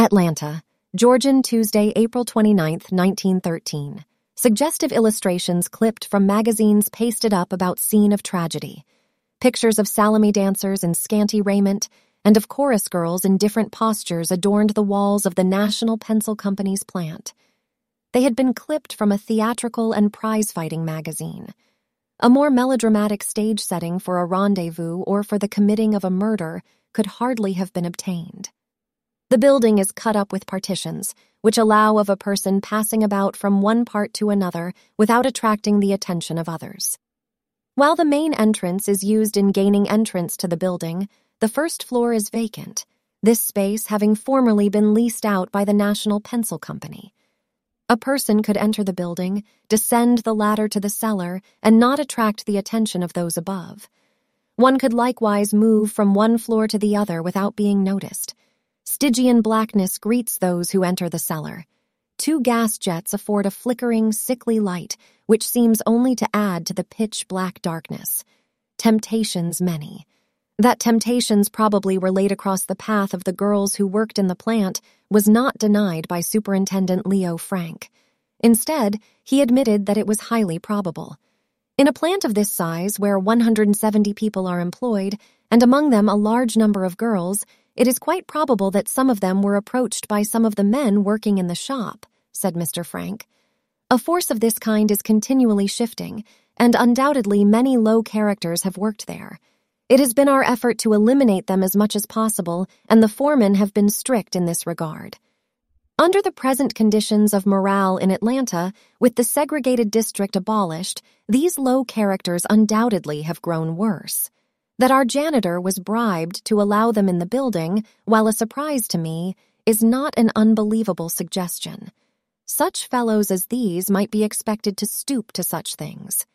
Atlanta, Georgian, Tuesday, April 29, 1913. Suggestive illustrations clipped from magazines pasted up about scene of tragedy. Pictures of Salome dancers in scanty raiment and of chorus girls in different postures adorned the walls of the National Pencil Company's plant. They had been clipped from a theatrical and prize-fighting magazine. A more melodramatic stage setting for a rendezvous or for the committing of a murder could hardly have been obtained. The building is cut up with partitions, which allow of a person passing about from one part to another without attracting the attention of others. While the main entrance is used in gaining entrance to the building, the first floor is vacant, this space having formerly been leased out by the National Pencil Company. A person could enter the building, descend the ladder to the cellar, and not attract the attention of those above. One could likewise move from one floor to the other without being noticed. Stygian blackness greets those who enter the cellar. 2 gas jets afford a flickering, sickly light, which seems only to add to the pitch-black darkness. Temptations many. That temptations probably were laid across the path of the girls who worked in the plant was not denied by Superintendent Leo Frank. Instead, he admitted that it was highly probable. In a plant of this size, where 170 people are employed, and among them a large number of girls, it is quite probable that some of them were approached by some of the men working in the shop, said Mr. Frank. A force of this kind is continually shifting, and undoubtedly many low characters have worked there. It has been our effort to eliminate them as much as possible, and the foremen have been strict in this regard. Under the present conditions of morale in Atlanta, with the segregated district abolished, these low characters undoubtedly have grown worse. That our janitor was bribed to allow them in the building, while a surprise to me, is not an unbelievable suggestion. Such fellows as these might be expected to stoop to such things.